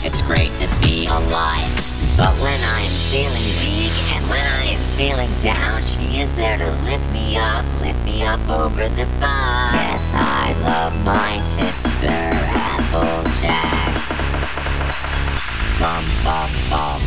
It's great to be alive. But when I am feeling weak and when I am feeling down, she is there to lift me up over this box. Yes, I love my sister, Applejack. Bum, bum, bum.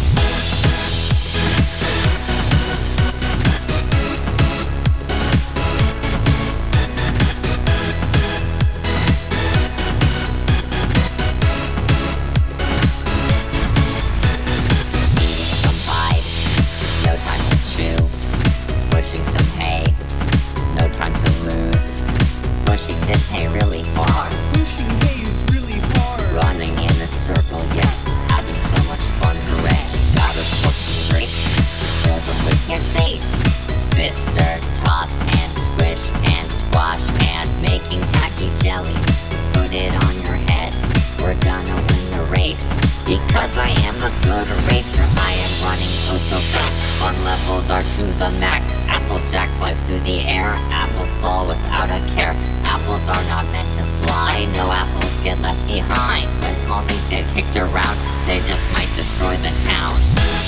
Pushing some hay, no time to lose. Pushing this hay really hard. Pushing hay is really hard. Running in a circle, yes, having so much fun, hooray. Gotta smoke some grapes, fill them with your face. Sister, toss and squish and squash and making tacky jelly. Put it on your head, we're gonna win the race. Because I am a good racer, I am running oh so fast. Fun levels are to the max. Applejack flies through the air. Apples fall without a care. Apples are not meant to fly. No apples get left behind. When small things get kicked around, they just might destroy the town.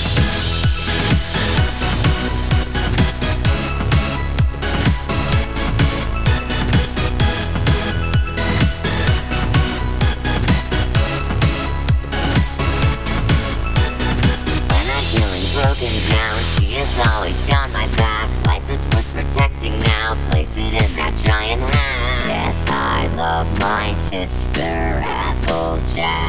Broken down, she has always got my back. Life is worth protecting now. Place it in that giant hat. Yes, I love my sister, Applejack.